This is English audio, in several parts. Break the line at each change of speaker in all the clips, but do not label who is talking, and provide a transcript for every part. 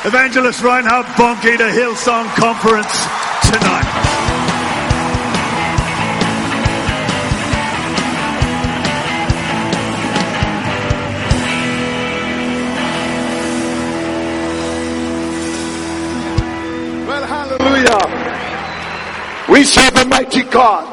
Evangelist Reinhard Bonnke to Hillsong Conference tonight.
Well, hallelujah. We serve a mighty God.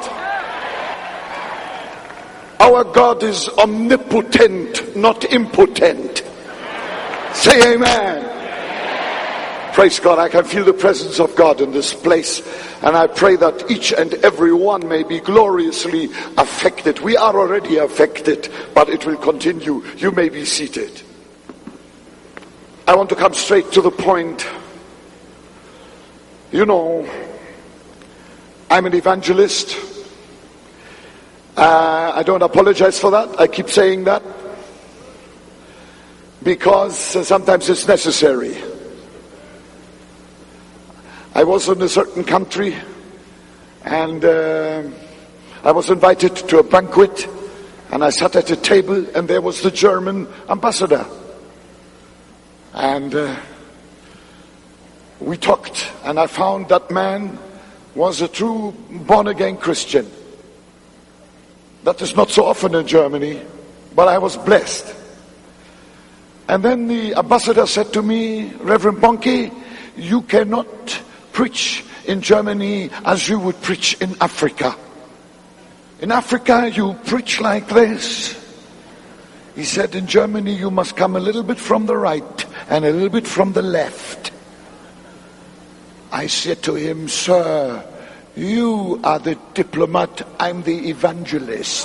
Our God is omnipotent, not impotent. Say amen. Praise God. I can feel the presence of God in this place. And I pray that each and every one may be gloriously affected. We are already affected, but it will continue. You may be seated. I want to come straight to the point. You know, I'm an evangelist. I don't apologize for that. I keep saying that because sometimes it's necessary. I was in a certain country and I was invited to a banquet, and I sat at a table and there was the German ambassador. And we talked, and I found that man was a true born-again Christian. That is not so often in Germany, but I was blessed. And then the ambassador said to me, Reverend Bonnke, you cannot preach in Germany as you would preach in Africa. In Africa, you preach like this. He said, in Germany, you must come a little bit from the right and a little bit from the left. I said to him, sir, you are the diplomat, I'm the evangelist.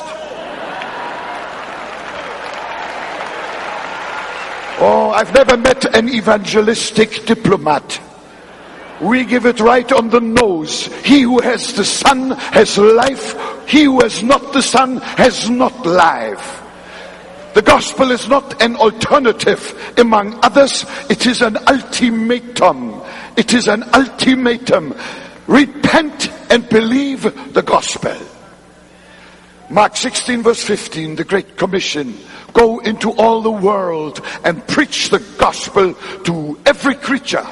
Oh, I've never met an evangelistic diplomat. We give it right on the nose. He who has the Son has life. He who has not the Son has not life. The gospel is not an alternative among others. It is an ultimatum. It is an ultimatum. Repent and believe the gospel. Mark 16 verse 15, the Great Commission. Go into all the world and preach the gospel to every creature.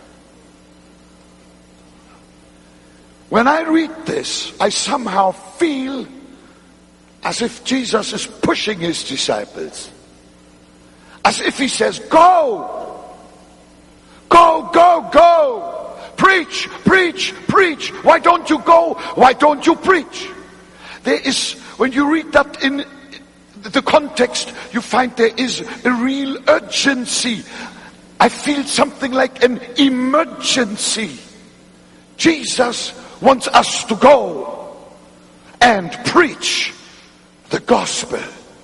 When I read this, I somehow feel as if Jesus is pushing his disciples. As if he says, go! Go, go, go! Preach, preach, preach! Why don't you go? Why don't you preach? There is, when you read that in the context, you find there is a real urgency. I feel something like an emergency. Jesus wants us to go and preach the gospel.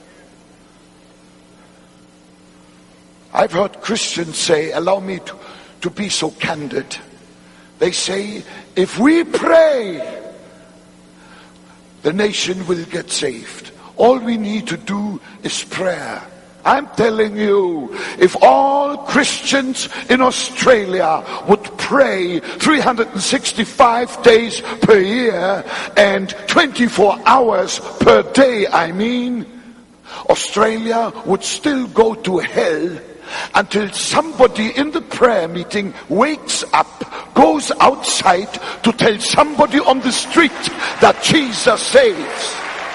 I've heard Christians say, allow me to be so candid. They say, if we pray, the nation will get saved. All we need to do is prayer. I'm telling you, if all Christians in Australia would pray 365 days per year and 24 hours per day, Australia would still go to hell until somebody in the prayer meeting wakes up, goes outside to tell somebody on the street that Jesus saves.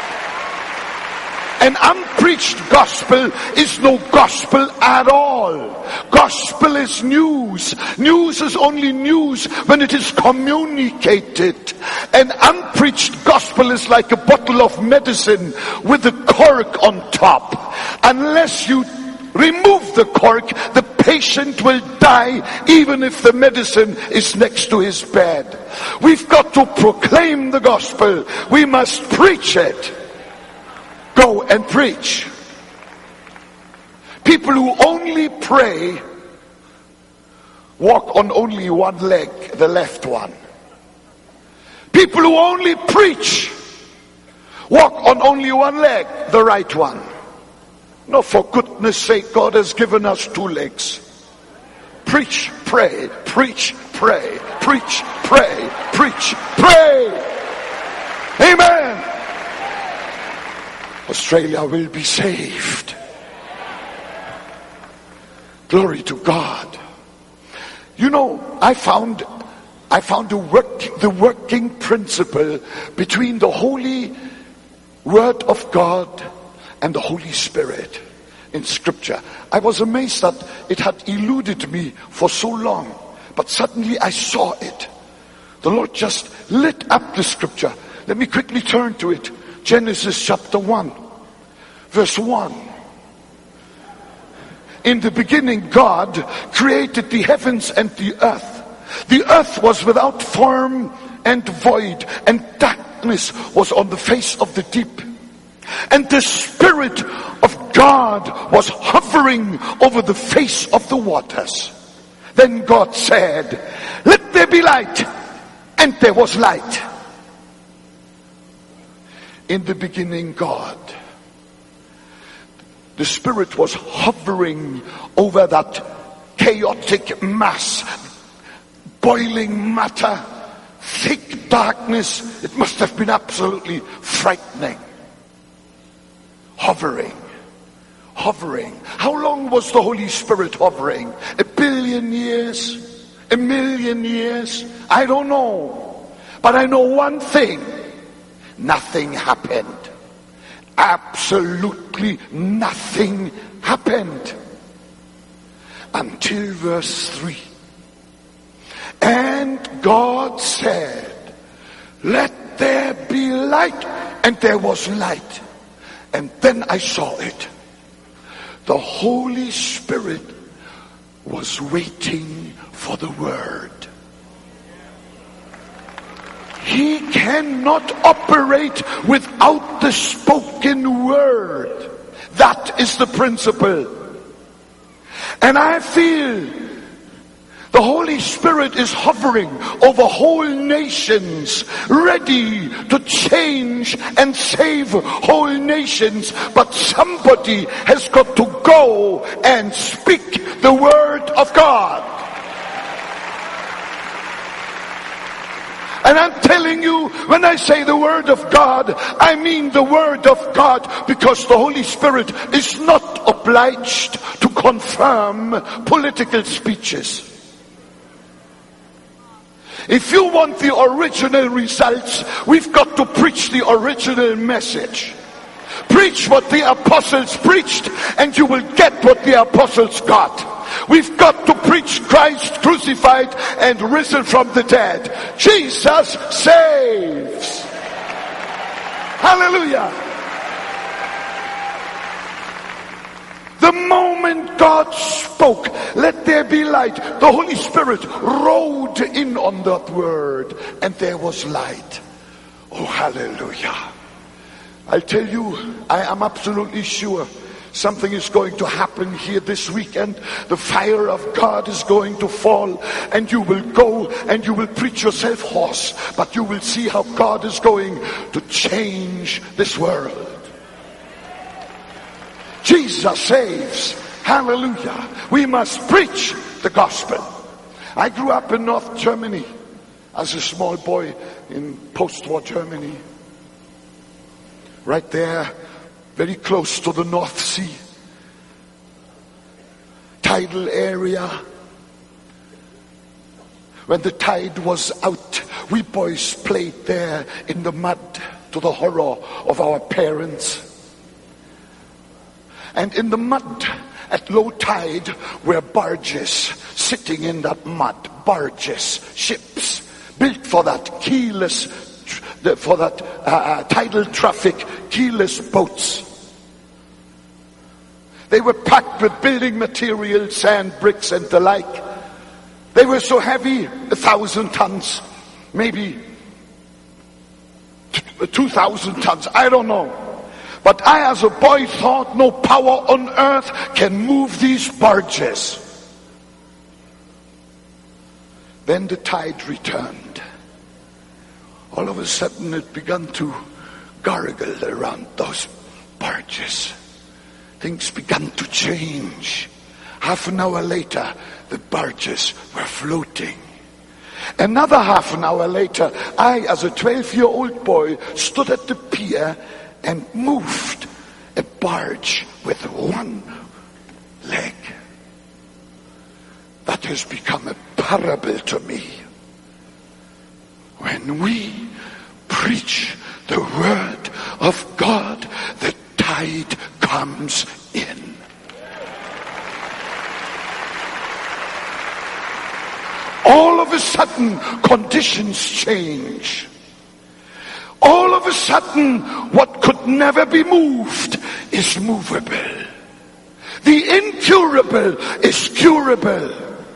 An unpreached gospel is no gospel at all. Gospel is news. News is only news when it is communicated. An unpreached gospel is like a bottle of medicine with a cork on top. Unless you remove the cork, the patient will die even if the medicine is next to his bed. We've got to proclaim the gospel. We must preach it. Go and preach. People who only pray walk on only one leg, the left one. People who only preach walk on only one leg, the right one. No, for goodness sake, God has given us two legs. Preach, pray, preach, pray, preach, pray, preach, pray. Amen. Australia will be saved. Glory to God. You know, I found the working principle between the Holy Word of God and the Holy Spirit in Scripture. I was amazed that it had eluded me for so long, but suddenly I saw it. The Lord just lit up the Scripture. Let me quickly turn to it. Genesis chapter 1, verse 1. In the beginning, God created the heavens and the earth. The earth was without form and void, and darkness was on the face of the deep. And the Spirit of God was hovering over the face of the waters. Then God said, "Let there be light," and there was light. In the beginning, God. The Spirit was hovering over that chaotic mass, boiling matter, thick darkness. It must have been absolutely frightening. Hovering. How long was the Holy Spirit hovering? 1 billion years? 1 million years? I don't know. But I know one thing. Nothing happened. Absolutely nothing happened. Until verse 3. And God said, "Let there be light," and there was light. And then I saw it. The Holy Spirit was waiting for the Word. He cannot operate without the spoken Word. That is the principle. And I feel the Holy Spirit is hovering over whole nations, ready to change and save whole nations. But somebody has got to go and speak the Word of God. And I'm telling you, when I say the Word of God, I mean the Word of God, because the Holy Spirit is not obliged to confirm political speeches. If you want the original results, we've got to preach the original message. Preach what the apostles preached, and you will get what the apostles got. We've got to preach Christ crucified and risen from the dead. Jesus saves. Hallelujah. The moment God spoke, "Let there be light," the Holy Spirit rode in on that word, and there was light. Oh, hallelujah. I tell you, I am absolutely sure something is going to happen here this weekend. The fire of God is going to fall, and you will go and you will preach yourself hoarse, but you will see how God is going to change this world. Jesus saves. Hallelujah. We must preach the gospel. I grew up in North Germany as a small boy in post-war Germany. Right there, very close to the North Sea. Tidal area. When the tide was out, we boys played there in the mud to the horror of our parents. And in the mud at low tide were barges sitting in that mud. Barges, ships built for that keyless, tidal traffic, keyless boats. They were packed with building materials, sand, bricks, and the like. They were so heavy, 1,000 tons, maybe 2,000 tons, I don't know. But I, as a boy, thought no power on earth can move these barges. Then the tide returned. All of a sudden it began to gargle around those barges. Things began to change. Half an hour later, the barges were floating. Another half an hour later, I, as a 12-year-old boy, stood at the pier and moved a barge with one leg. That but has become a parable to me. When we preach the word of God, the tide comes in. All of a sudden, conditions change. All of a sudden, what could never be moved is movable. The incurable is curable.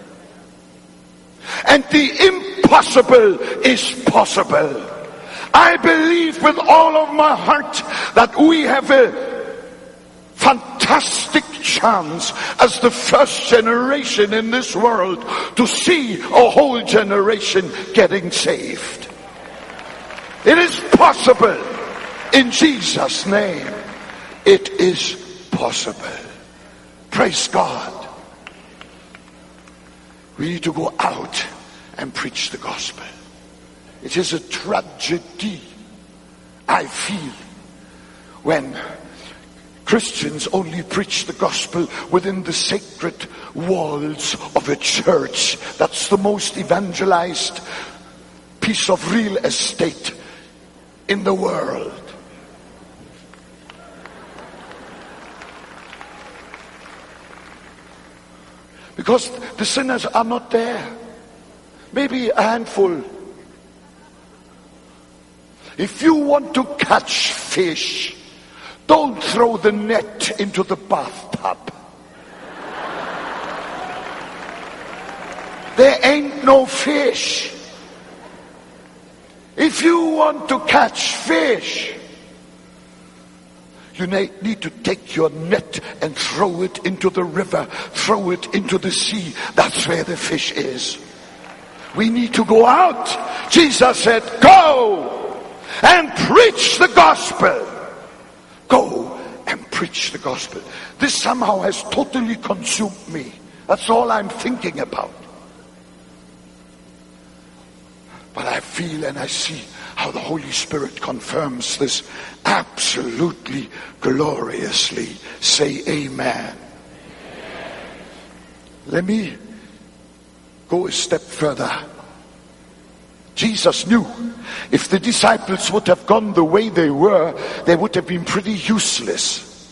And the impossible is possible. I believe with all of my heart that we have a fantastic chance as the first generation in this world to see a whole generation getting saved. It is possible in Jesus' name. It is possible. Praise God. We need to go out and preach the gospel. It is a tragedy, I feel, when Christians only preach the gospel within the sacred walls of a church. That's the most evangelized piece of real estate in the world. Because the sinners are not there. Maybe a handful. If you want to catch fish, don't throw the net into the bathtub. There ain't no fish. If you want to catch fish, you need to take your net and throw it into the river, throw it into the sea. That's where the fish is. We need to go out. Jesus said, go and preach the gospel. Go and preach the gospel. This somehow has totally consumed me. That's all I'm thinking about. But I feel and I see how the Holy Spirit confirms this absolutely gloriously. Say amen. Let me go a step further. Jesus knew if the disciples would have gone the way they were, they would have been pretty useless.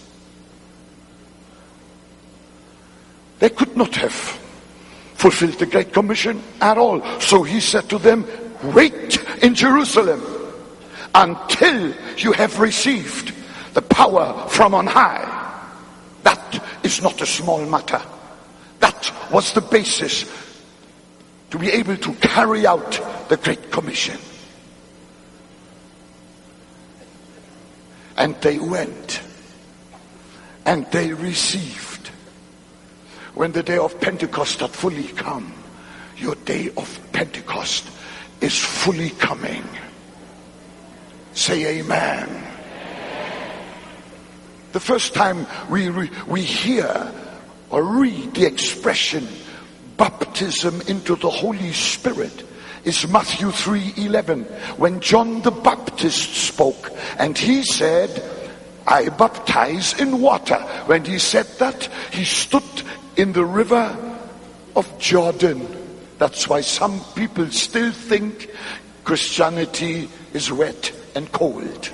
They could not have fulfilled the Great Commission at all. So he said to them, wait in Jerusalem until you have received the power from on high. That is not a small matter. That was the basis to be able to carry out the Great Commission. And they went and they received. When the day of Pentecost had fully come, your day of Pentecost is fully coming. Say amen. The first time we hear or read the expression baptism into the Holy Spirit is Matthew 3:11, when John the Baptist spoke and he said, I baptize in water. When he said that, he stood in the river of Jordan. That's why some people still think Christianity is wet and cold.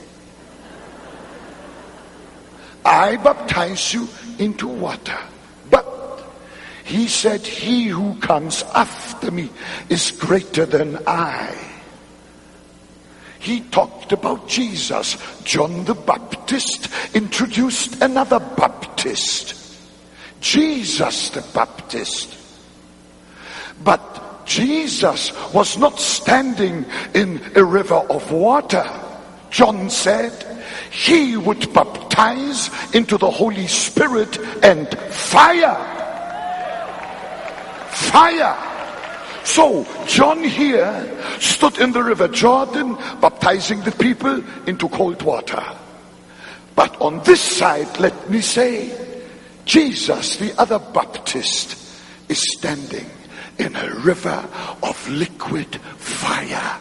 I baptize you into water. But he said, he who comes after me is greater than I. He talked about Jesus. John the Baptist introduced another Baptist. Jesus the Baptist. But Jesus was not standing in a river of water. John said he would baptize into the Holy Spirit and fire. Fire. So John here stood in the river Jordan baptizing the people into cold water. But on this side, let me say, Jesus, the other Baptist, is standing in a river of liquid fire.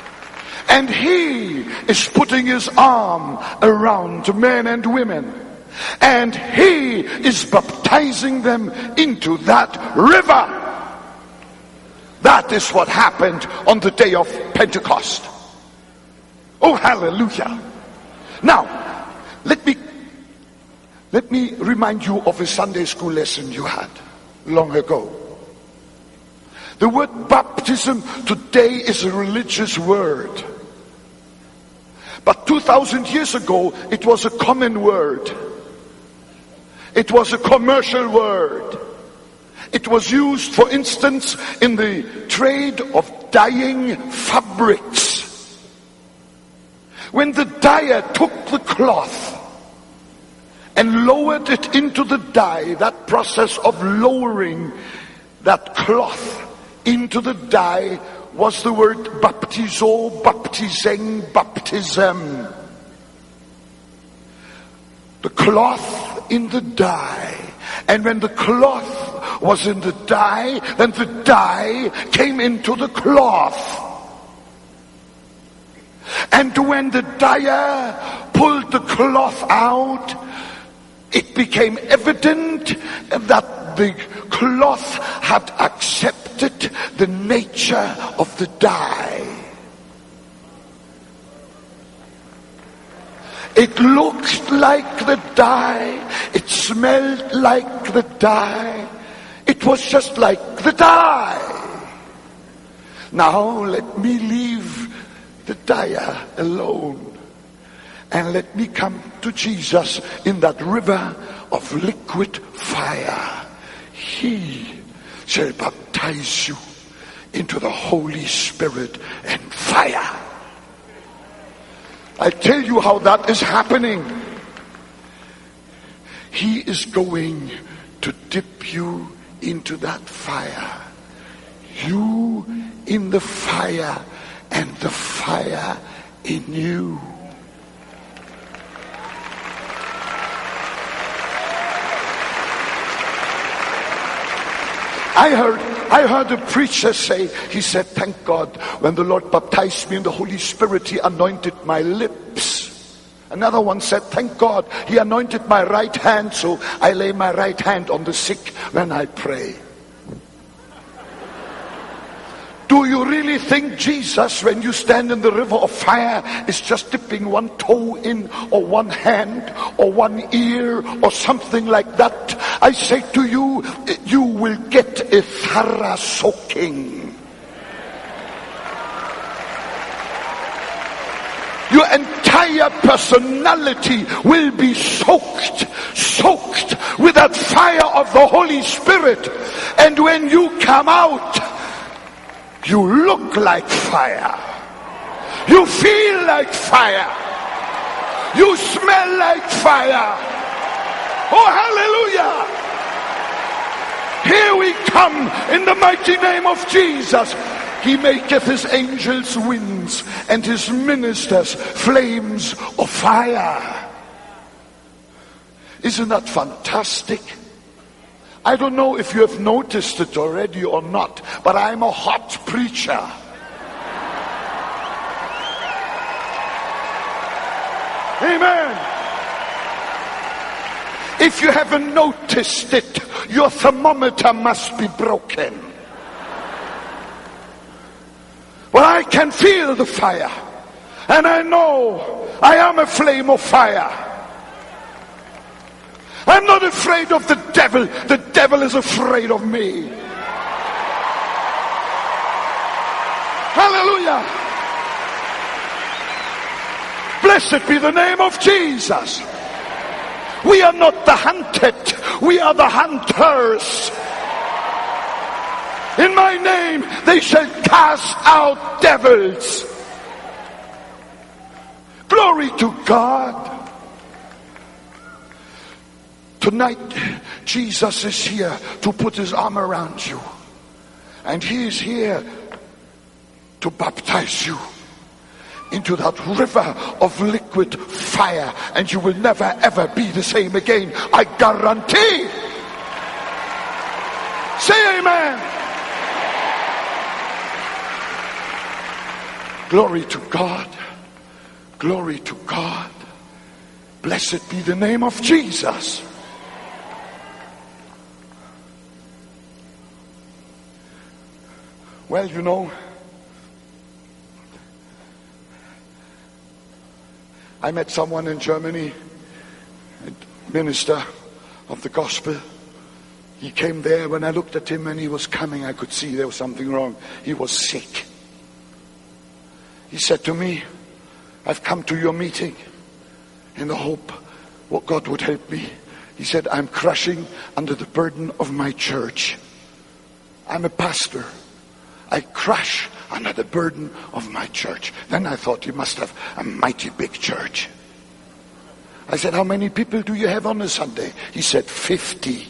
And he is putting his arm around men and women And he is baptizing them into that river. That is what happened on the day of Pentecost. Oh, hallelujah. Now, let me remind you of a Sunday school lesson you had long ago. The word baptism today is a religious word. But 2,000 years ago, it was a common word. It was a commercial word. It was used, for instance, in the trade of dyeing fabrics. When the dyer took the cloth and lowered it into the dye, that process of lowering that cloth into the dye was the word baptizo, baptizing, baptism. The cloth in the dye. And when the cloth was in the dye, then the dye came into the cloth. And when the dyer pulled the cloth out, it became evident that the cloth had accepted the nature of the dye. It looked like the dye. It smelled like the dye. It was just like the dye. Now let me leave the dyer alone. And let me come to Jesus in that river of liquid fire. He shall baptize you into the Holy Spirit and fire. I tell you how that is happening. He is going to dip you into that fire. You in the fire and the fire in you. I heard a preacher say, he said, thank God, when the Lord baptized me in the Holy Spirit, he anointed my lips. Another one said, thank God, he anointed my right hand, so I lay my right hand on the sick when I pray. Do you really think Jesus, when you stand in the river of fire, is just dipping one toe in, or one hand, or one ear, or something like that? I say to you, you will get a thorough soaking. Your entire personality will be soaked with that fire of the Holy Spirit. And when you come out, you look like fire. You feel like fire. You smell like fire. Oh, hallelujah. Here we come in the mighty name of Jesus. He maketh his angels winds and his ministers flames of fire. Isn't that fantastic? I don't know if you have noticed it already or not, but I'm a hot preacher. Amen. If you haven't noticed it, your thermometer must be broken. Well, I can feel the fire, and I know I am a flame of fire. I'm not afraid of the devil. The devil is afraid of me. Hallelujah. Blessed be the name of Jesus. We are not the hunted. We are the hunters. In my name they shall cast out devils. Glory to God. Tonight, Jesus is here to put his arm around you. And he is here to baptize you into that river of liquid fire. And you will never ever be the same again. I guarantee. Say amen. Glory to God. Glory to God. Blessed be the name of Jesus. Well, you know, I met someone in Germany, a minister of the gospel. He came there. When I looked at him and he was coming, I could see there was something wrong. He was sick. He said to me, I've come to your meeting in the hope what God would help me. He said, I'm crushing under the burden of my church. I'm a pastor. I crush under the burden of my church. Then I thought, you must have a mighty big church. I said, how many people do you have on a Sunday? He said, 50.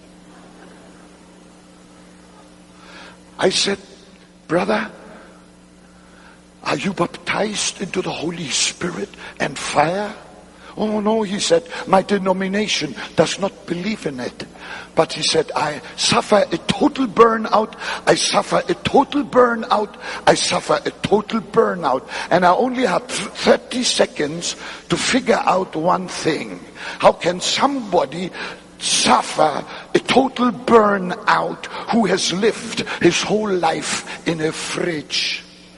I said, brother, are you baptized into the Holy Spirit and fire? Oh no, he said, my denomination does not believe in it. But he said, I suffer a total burnout. I suffer a total burnout. I suffer a total burnout. And I only had 30 seconds to figure out one thing. How can somebody suffer a total burnout who has lived his whole life in a fridge?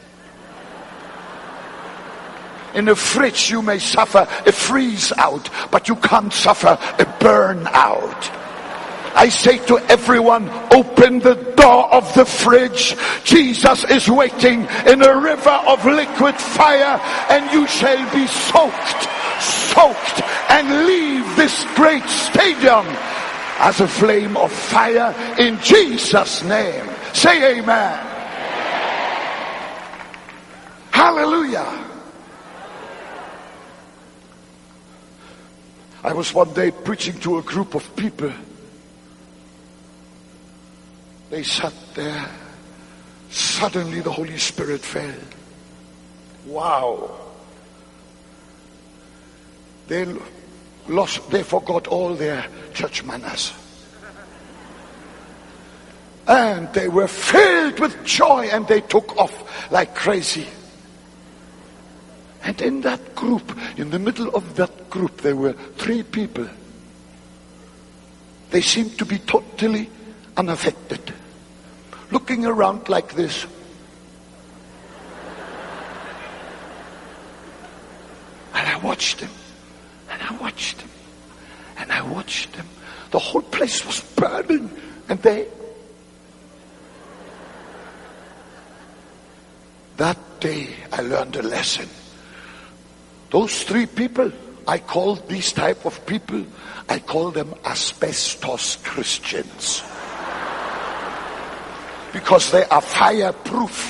In a fridge you may suffer a freeze out, but you can't suffer a burnout. I say to everyone, open the door of the fridge. Jesus is waiting in a river of liquid fire, and you shall be soaked, and leave this great stadium as a flame of fire in Jesus' name. Say amen. Hallelujah. I was one day preaching to a group of people. They sat there. Suddenly the Holy Spirit fell. Wow. They forgot all their church manners. And they were filled with joy, and they took off like crazy. And in that group, in the middle of that group, there were 3 people. They seemed to be totally unaffected, looking around like this. And I watched them, and I watched them, and I watched them. The whole place was burning, and that day I learned a lesson. Those 3 people, I call these type of people, I call them asbestos Christians. Because they are fireproof.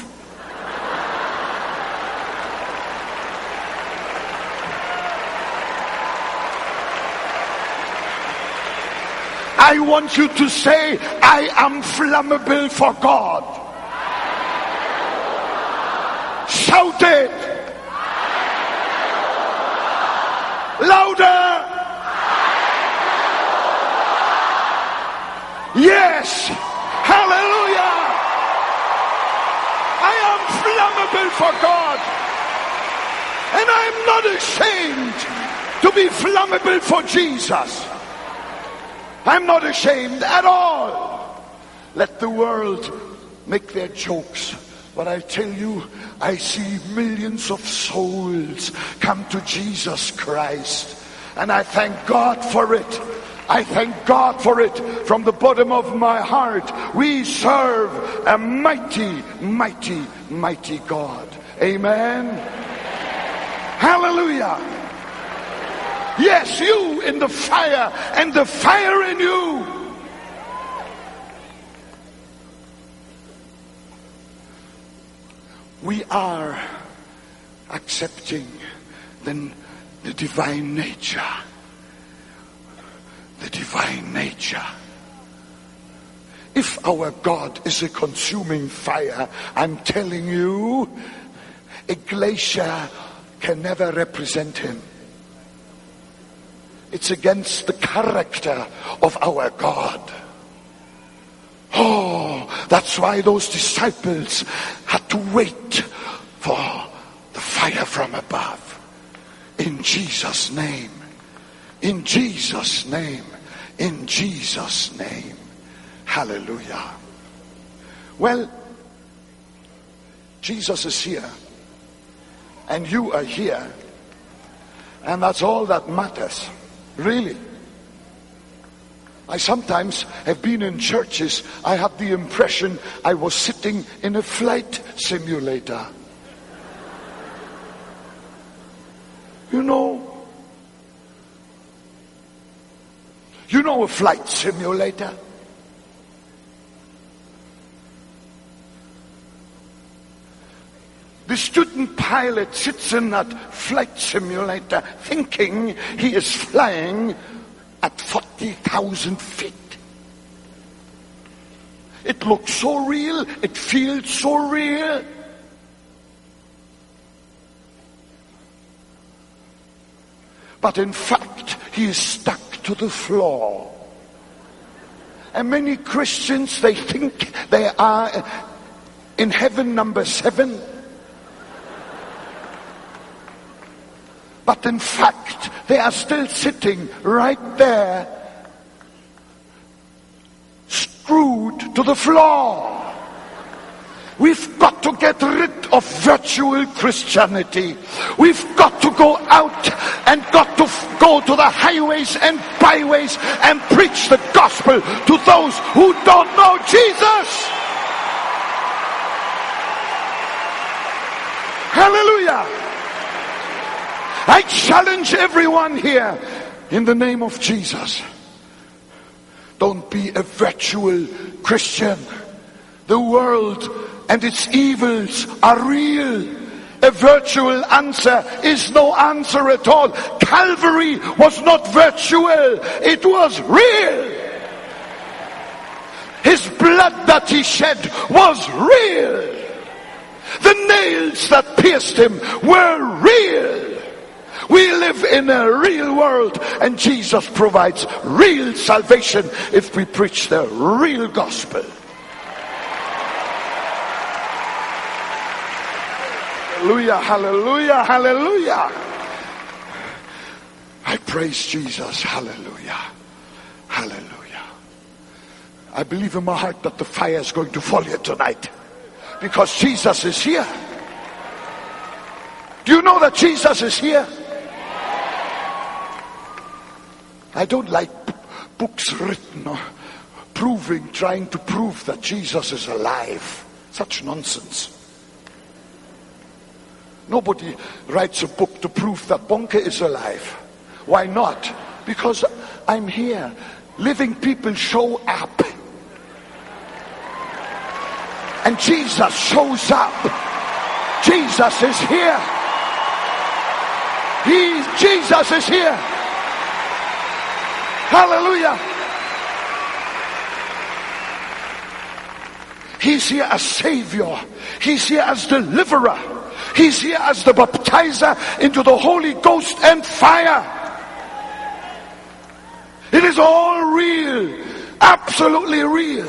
I want you to say, I am flammable for God. Shout it. Louder. Yes. Hallelujah. I am flammable for God. And I am not ashamed to be flammable for Jesus. I'm not ashamed at all. Let the world make their jokes. But I tell you, I see millions of souls come to Jesus Christ. And I thank God for it. I thank God for it from the bottom of my heart. We serve a mighty, mighty, mighty God. Amen. Hallelujah. Yes, you in the fire and the fire in you. We are accepting the divine nature. The divine nature. If our God is a consuming fire, I'm telling you, a glacier can never represent him. It's against the character of our God. Oh, that's why those disciples had to wait for the fire from above. In Jesus' name. In Jesus' name. In Jesus' name. Hallelujah. Well, Jesus is here. And you are here. And that's all that matters. Really. I sometimes have been in churches, I have the impression I was sitting in a flight simulator. You know a flight simulator? The student pilot sits in that flight simulator thinking he is flying at 40,000 feet. It looks so real, it feels so real. But in fact, he is stuck to the floor. And many Christians, they think they are in heaven number 7. But in fact, they are still sitting right there, screwed to the floor. We've got to get rid of virtual Christianity. We've got to go out and got to go to the highways and byways and preach the gospel to those who don't know Jesus. Hallelujah. I challenge everyone here in the name of Jesus. Don't be a virtual Christian. The world and its evils are real. A virtual answer is no answer at all. Calvary was not virtual. It was real. His blood that he shed was real. The nails that pierced him were real. We live in a real world, and Jesus provides real salvation if we preach the real gospel. Hallelujah, hallelujah, hallelujah. I praise Jesus. Hallelujah, hallelujah. I believe in my heart that the fire is going to fall here tonight because Jesus is here. Do you know that Jesus is here? I don't like books written or trying to prove that Jesus is alive. Such nonsense. Nobody writes a book to prove that Bonke is alive. Why not? Because I'm here. Living people show up. And Jesus shows up. Jesus is here. Jesus is here. Hallelujah. He's here as Savior. He's here as deliverer. He's here as the baptizer into the Holy Ghost and fire. It is all real. Absolutely real.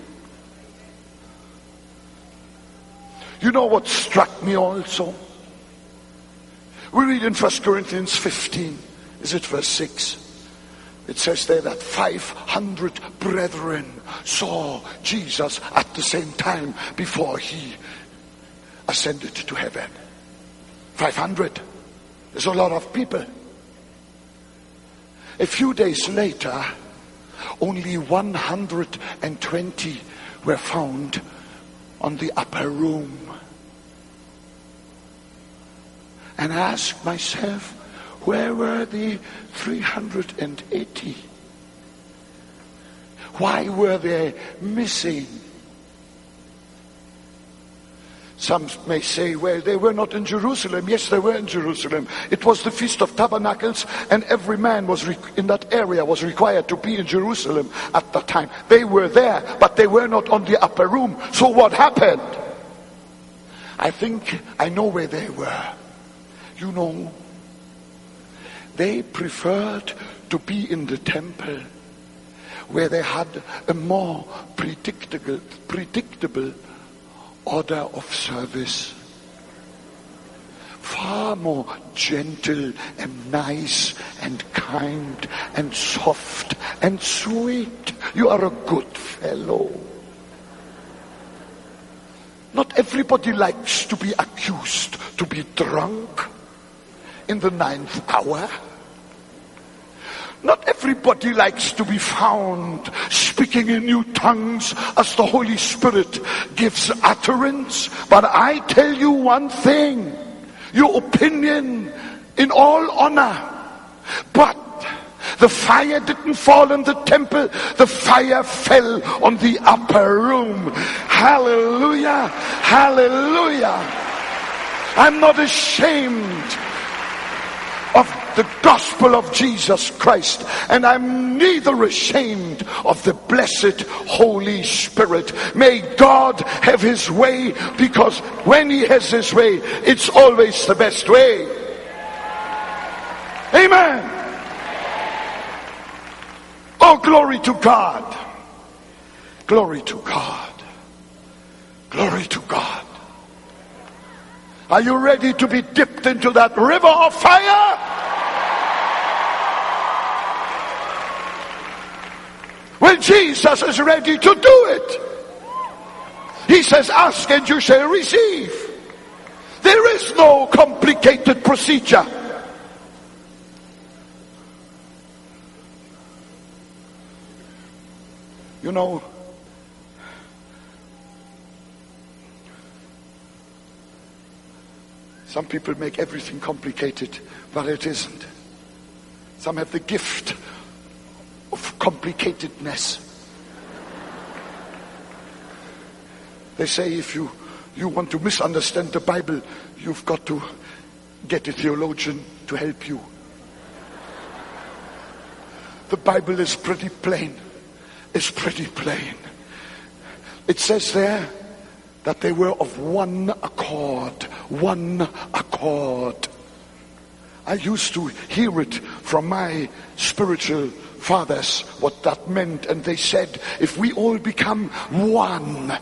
You know what struck me also? We read in 1 Corinthians 15. Is it verse 6? It says there that 500 brethren saw Jesus at the same time before he ascended to heaven. 500. There's a lot of people. A few days later, only 120 were found on the upper room. And I asked myself, where were the 380? Why were they missing? Some may say, well, they were not in Jerusalem. Yes, they were in Jerusalem. It was the Feast of Tabernacles, and every man was in that area was required to be in Jerusalem at that time. They were there, but they were not on the upper room. So what happened? I think I know where they were. You know, they preferred to be in the temple where they had a more predictable order of service. far more gentle and nice and kind and soft and sweet. You are a good fellow. Not everybody likes to be accused to be drunk in the 9th hour. Not everybody likes to be found speaking in new tongues as the Holy Spirit gives utterance. But I tell you one thing, your opinion in all honor. But the fire didn't fall in the temple, the fire fell on the upper room. Hallelujah, hallelujah. I'm not ashamed of the gospel of Jesus Christ, and I'm neither ashamed of the blessed Holy Spirit. May God have his way, because when he has his way, it's always the best way. Amen. Oh, glory to God. Glory to God. Glory to God. Are you ready to be dipped into that river of fire? Well, Jesus is ready to do it. He says, ask and you shall receive. There is no complicated procedure. You know, some people make everything complicated, but it isn't. Some have the gift of complicatedness. They say if you want to misunderstand the Bible, you've got to get a theologian to help you. The Bible is pretty plain. It's pretty plain. It says there that they were of one accord. One accord. I used to hear it from my spiritual fathers what that meant, and they said, if we all become one,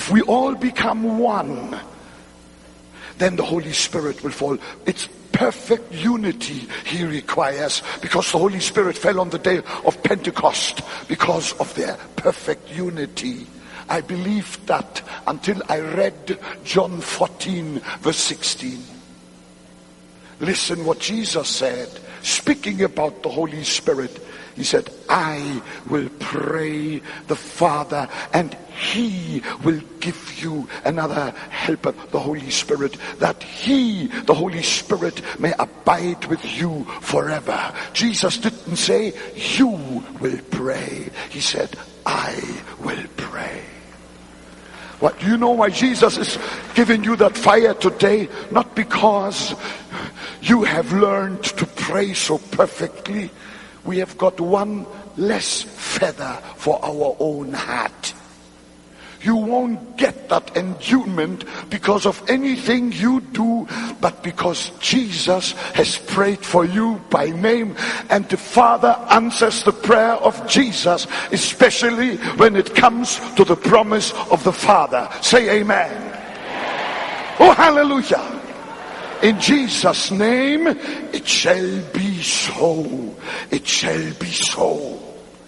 then the Holy Spirit will fall. It's perfect unity he requires, because the Holy Spirit fell on the day of Pentecost because of their perfect unity. I believed that until I read John 14 verse 16. Listen what Jesus said, speaking about the Holy Spirit. He said, I will pray the Father, and he will give you another helper, the Holy Spirit, that he, the Holy Spirit, may abide with you forever. Jesus didn't say, you will pray. He said, I will pray. What, do you know why Jesus is giving you that fire today? Not because you have learned to pray so perfectly. We have got one less feather for our own hat. You won't get that endowment because of anything you do, but because Jesus has prayed for you by name, and the Father answers the prayer of Jesus, especially when it comes to the promise of the Father. Say amen. Oh, hallelujah. In Jesus' name, it shall be so. It shall be so.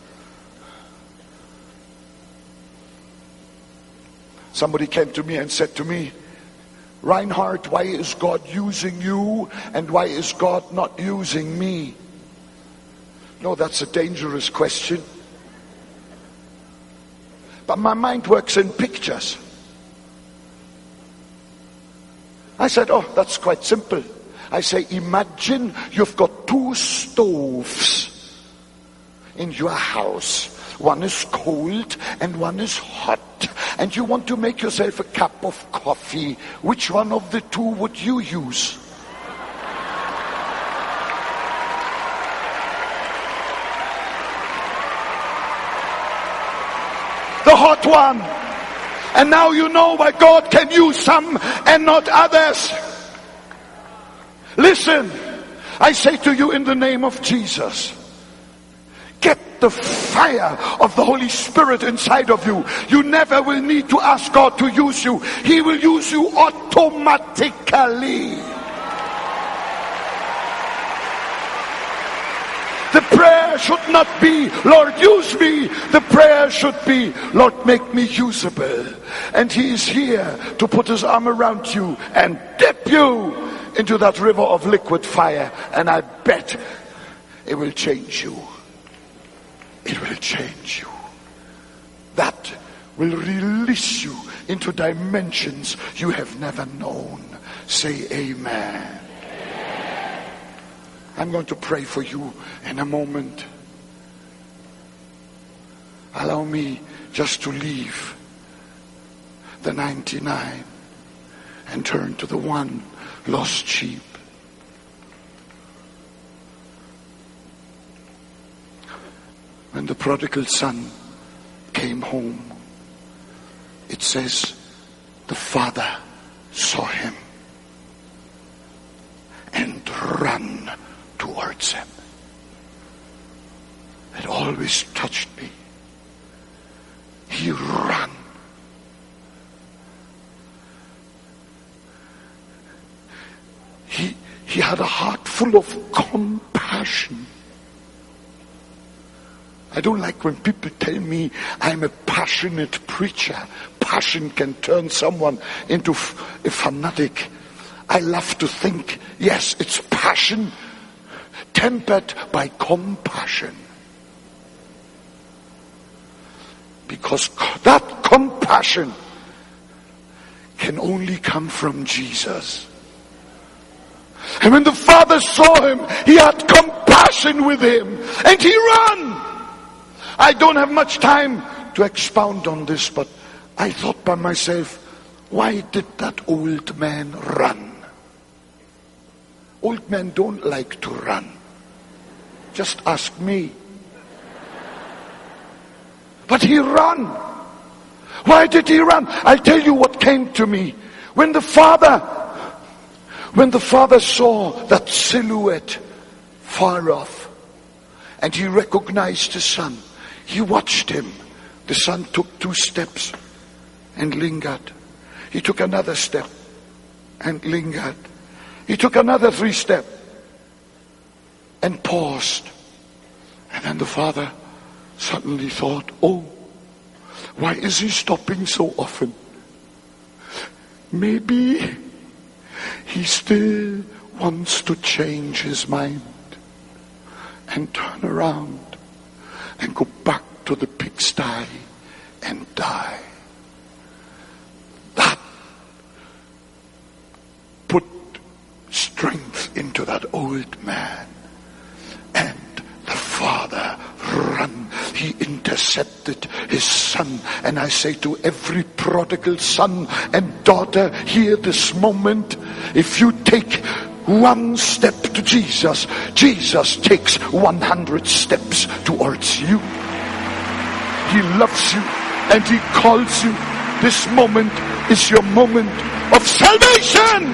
Somebody came to me and said to me, Reinhard, why is God using you and why is God not using me? No, that's a dangerous question. But my mind works in pictures. I said, oh, that's quite simple. I say, imagine you've got two stoves in your house. One is cold and one is hot. And you want to make yourself a cup of coffee. Which one of the two would you use? The hot one. And now you know why God can use some and not others. Listen, I say to you in the name of Jesus, get the fire of the Holy Spirit inside of you. You never will need to ask God to use you. He will use you automatically. prayer should not be, Lord, use me. The prayer should be, Lord, make me usable. And he is here to put his arm around you and dip you into that river of liquid fire. And I bet it will change you. It will change you. That will release you into dimensions you have never known. Say amen. I'm going to pray for you in a moment. Allow me just to leave the 99 and turn to the one lost sheep. When the prodigal son came home, it says the father saw him and ran towards him. It always touched me. He ran. He had a heart full of compassion. I don't like when people tell me I'm a passionate preacher. Passion can turn someone into a fanatic. I love to think, yes, it's passion tempered by compassion. Because that compassion can only come from Jesus. And when the Father saw him, he had compassion with him and he ran. I don't have much time to expound on this, but I thought by myself, why did that old man run? Old men don't like to run. Just ask me. But he ran. Why did he run? I'll tell you what came to me. When the father saw that silhouette far off and he recognized the son, he watched him. The son took 2 steps and lingered. He took another step and lingered. He took another 3 steps and paused. And then the father suddenly thought, oh, why is he stopping so often? Maybe he still wants to change his mind and turn around and go back to the pigsty and die. That put strength into that old man. And the father ran. He intercepted his son. And I say to every prodigal son and daughter here this moment, if you take 1 step to Jesus, Jesus takes 100 steps towards you. He loves you and he calls you. This moment is your moment of salvation.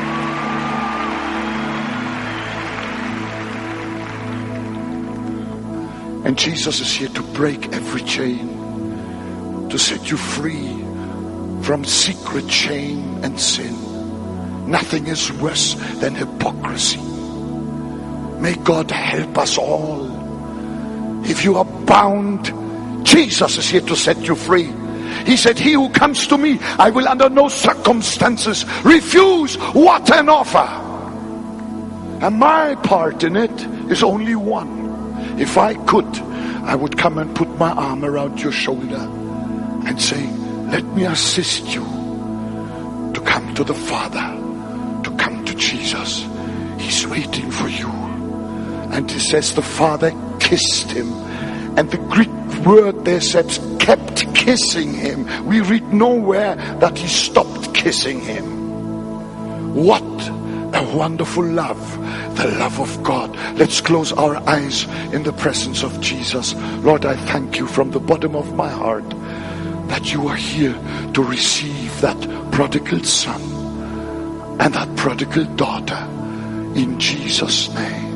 And Jesus is here to break every chain, to set you free from secret shame and sin. Nothing is worse than hypocrisy. May God help us all. If you are bound, Jesus is here to set you free. He said, he who comes to me, I will under no circumstances refuse what an offer. And my part in it is only one. If I could, I would come and put my arm around your shoulder and say, let me assist you to come to the Father, to come to Jesus. He's waiting for you. And he says the Father kissed him. And the Greek word there says kept kissing him. We read nowhere that he stopped kissing him. What a wonderful love, the love of God. Let's close our eyes in the presence of Jesus. Lord, I thank you from the bottom of my heart that you are here to receive that prodigal son and that prodigal daughter in Jesus' name.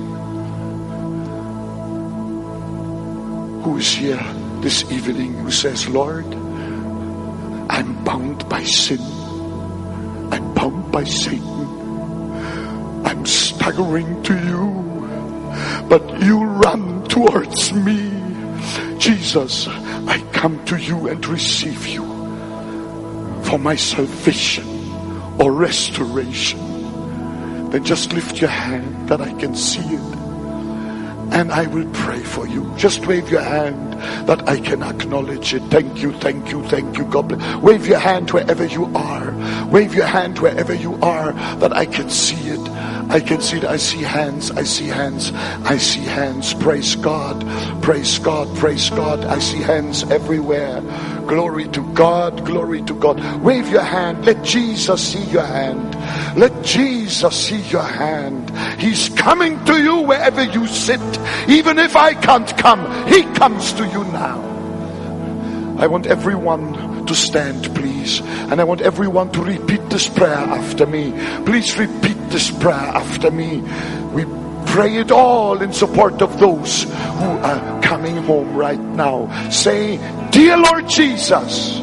Who is here this evening who says, Lord, I'm bound by sin. I'm bound by Satan. I'm staggering to you, but you run towards me. Jesus, I come to you and receive you for my salvation or restoration. Then just lift your hand that I can see it, and I will pray for you. Just wave your hand that I can acknowledge it. Thank you, thank you, thank you. God bless. Wave your hand wherever you are. Wave your hand wherever you are that I can see it. I can see it. I see hands. I see hands. I see hands. Praise God. Praise God. Praise God. I see hands everywhere. Glory to God. Glory to God. Wave your hand. Let Jesus see your hand. Let Jesus see your hand. He's coming to you wherever you sit. Even if I can't come, He comes to you now. I want everyone to stand, please. And I want everyone to repeat this prayer after me. Please repeat this prayer after me. We pray it all in support of those who are coming home right now. Say, dear Lord Jesus,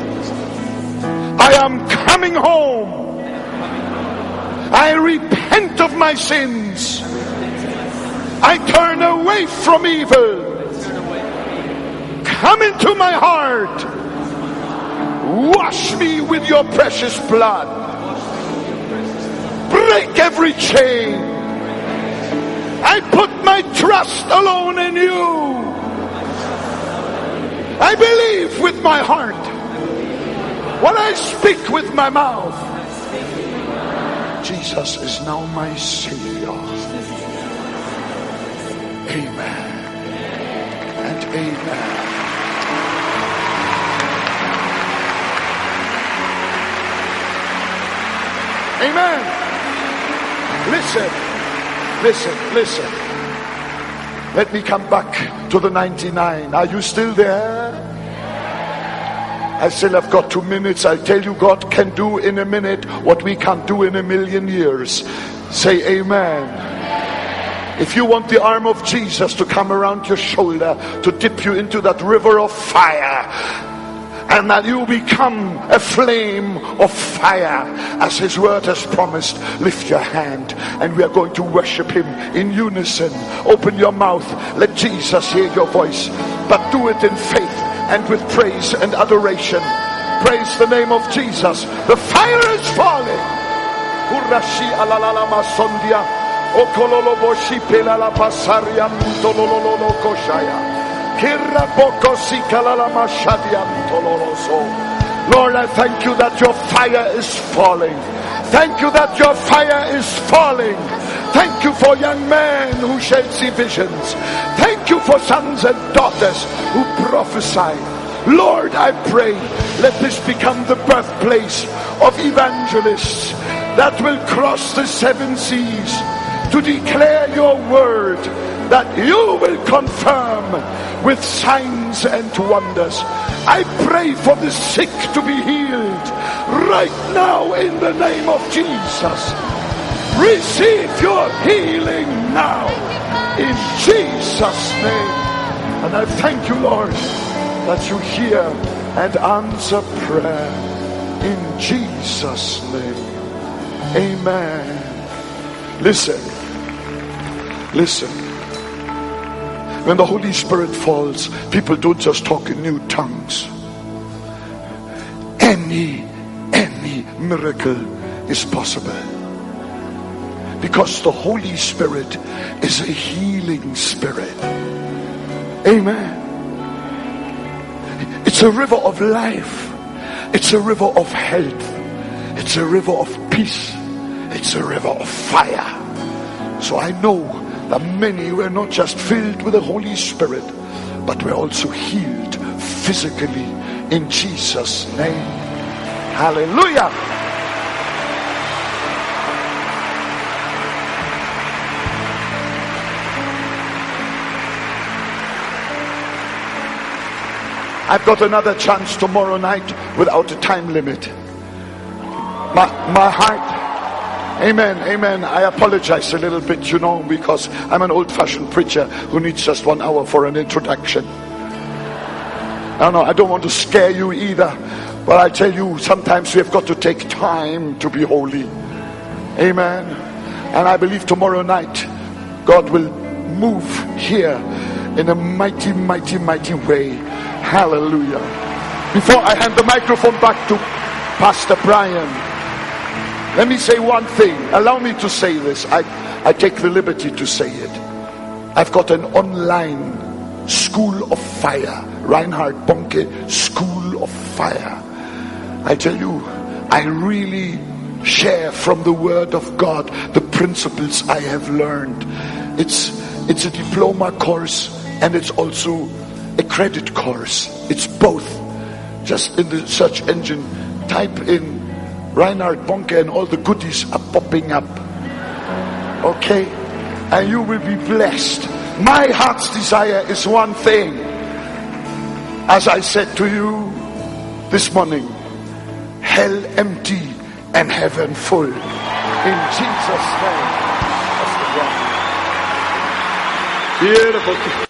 I am coming home. I repent of my sins. I turn away from evil. Come into my heart. Wash me with your precious blood. Break every chain. I put my trust alone in you. I believe with my heart what I speak with my mouth. Jesus is now my Savior. Amen and amen. Amen. Listen. Let me come back to the 99. Are you still there? I still have got 2 minutes. I tell you, God can do in a minute what we can't do in a million years. Say amen. If you want the arm of Jesus to come around your shoulder, to dip you into that river of fire, and that you become a flame of fire as His word has promised, lift your hand and we are going to worship Him in unison. Open your mouth, let Jesus hear your voice, but do it in faith and with praise and adoration. Praise the name of Jesus. The fire is falling. Urashi alalala masondia okololo boshi pelala pasaria mtololo koshaya. Lord, I thank you that your fire is falling. Thank you that your fire is falling. Thank you for young men who shall see visions. Thank you for sons and daughters who prophesy. Lord, I pray, let this become the birthplace of evangelists that will cross the 7 seas to declare your word, that you will confirm with signs and wonders. I pray for the sick to be healed right now in the name of Jesus. Receive your healing now in Jesus' name. And I thank you, Lord, that you hear and answer prayer in Jesus' name. Amen. Listen. When the Holy Spirit falls, people don't just talk in new tongues. Any miracle is possible, because the Holy Spirit is a healing spirit. Amen. It's a river of life. It's a river of health. It's a river of peace. It's a river of fire. So I know that many were not just filled with the Holy Spirit, but were also healed physically in Jesus' name. Hallelujah. I've got another chance tomorrow night without a time limit. My heart. Amen. I apologize a little bit, because I'm an old-fashioned preacher who needs just 1 hour for an introduction. I don't want to scare you either, but I tell you, sometimes we have got to take time to be holy. Amen. And I believe tomorrow night God will move here in a mighty, mighty, mighty way. Hallelujah. Before I hand the microphone back to Pastor Brian, let me say one thing. Allow me to say this. I take the liberty to say it. I've got an online School of Fire. Reinhard Bonnke School of Fire. I tell you, I really share from the Word of God the principles I have learned. It's a diploma course and it's also a credit course. It's both. Just in the search engine, type in Reinhard Bonnke and all the goodies are popping up. Okay? And you will be blessed. My heart's desire is one thing. As I said to you this morning, hell empty and heaven full. In Jesus' name. Beautiful.